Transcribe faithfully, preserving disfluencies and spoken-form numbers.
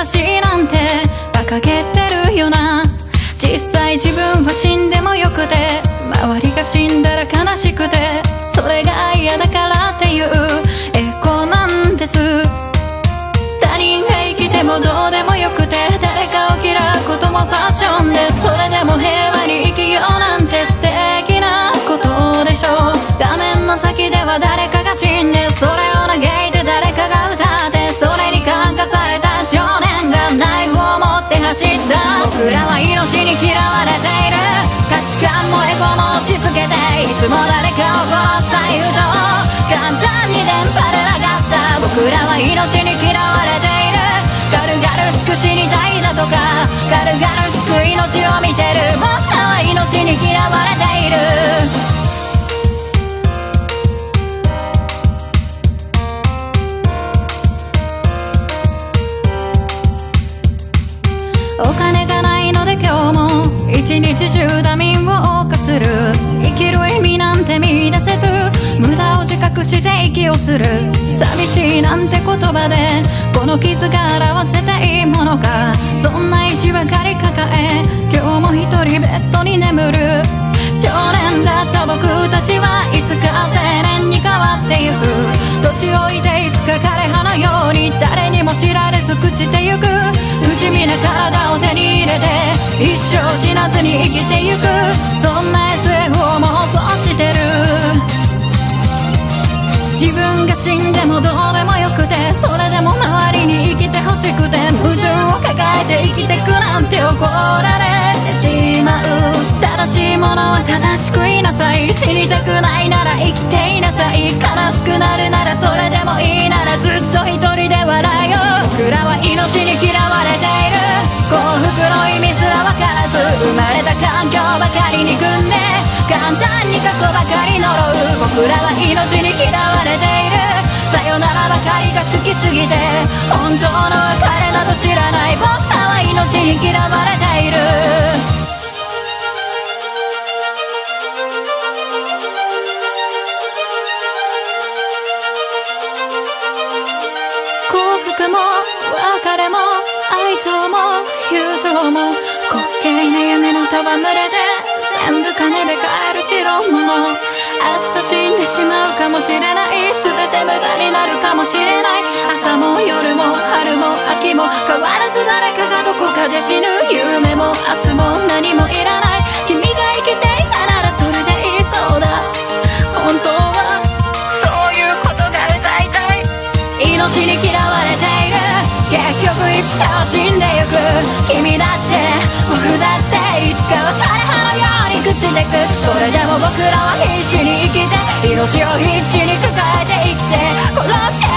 私なんて馬鹿げてるよな。実際自分は死んでもよくて、周りが死んだら悲しくて、それが嫌だからっていうエコなんです。他人が生きてもどうでもよくて、誰かを嫌うこともファッションで、それでも平和に生きようなんて素敵なことでしょう。画面の先では誰かが死んで、それを嘆いて誰かが歌って、それに感化された少年がナイフを持って走った。僕らは命に嫌われている、価値観もエゴも押し付けて、いつも誰かを殺したいと簡単に電波で流した。僕らは命に嫌われている、軽々しく死にたいだとか、軽々しく命を見てる。僕らは命に嫌われている。お金がないので今日も一日中ダミンを謳歌する。生きる意味なんて見出せず、無駄を自覚して息をする。寂しいなんて言葉でこの傷が表せたいものか。そんな意地ばかり抱え、今日も一人ベッドに眠る。少年だった僕たちはいつか青年に変わってゆく。年老いていつか枯葉のように誰にも知られ尽くしてゆく。不死身な体を手に入れて一生死なずに生きてゆく。そんな エスエフ を妄想してる。自分が死んでもどうでもよくて、それでも周りに生きてほしくて、矛盾を抱えて生きてくなんて怒られてしまう。正しいものは正しくいなさい。死にたくないなら生きていなさい。悲しくなるならそれでもいいならずっと一人で笑いよう。僕らは命に嫌われている。幸福の意味すら分からず、生まれた環境ばかり憎んで、簡単に過去ばかり呪う。僕らは命に嫌われている。さよならばかりが好きすぎて、本当の別れなど知らない。僕らは命に嫌われている。幸福も別れも愛情も友情も滑稽な夢の戯れで、全部金で買える代物。明日死んでしまうかもしれない。全て無駄になるかもしれない。朝も夜も春も秋も変わらず誰かがどこかで死ぬ。夢も明日も何もいらない。君が生きていたならそれでいいそうだ。本当はそういうことが歌いたい。命に嫌われている。結局いつかは死んでゆく。君だって僕だっていつかは枯葉のように朽ちてく。それでも僕らは必死に生きて、命を必死に抱えて生きて、殺して